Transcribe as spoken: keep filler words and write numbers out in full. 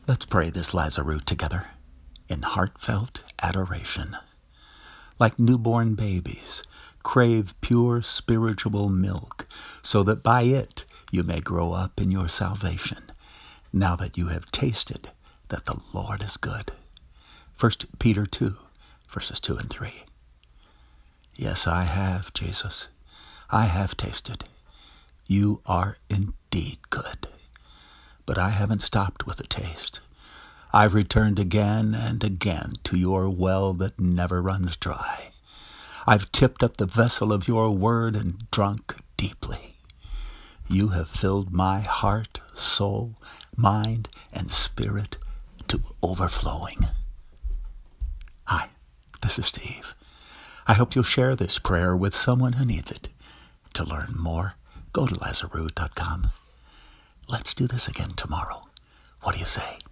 Let's pray this Lazarus together in heartfelt adoration. Like newborn babies, crave pure spiritual milk, so that by it you may grow up in your salvation, now that you have tasted that the Lord is good. First Peter two, verses two and three. Yes, I have, Jesus. I have tasted. You are indeed good. But I haven't stopped with the taste. I've returned again and again to your well that never runs dry. I've tipped up the vessel of your word and drunk deeply. You have filled my heart, soul, mind, and spirit to overflowing. Hi, this is Steve. I hope you'll share this prayer with someone who needs it. To learn more, go to Lazarus dot com. Let's do this again tomorrow. What do you say?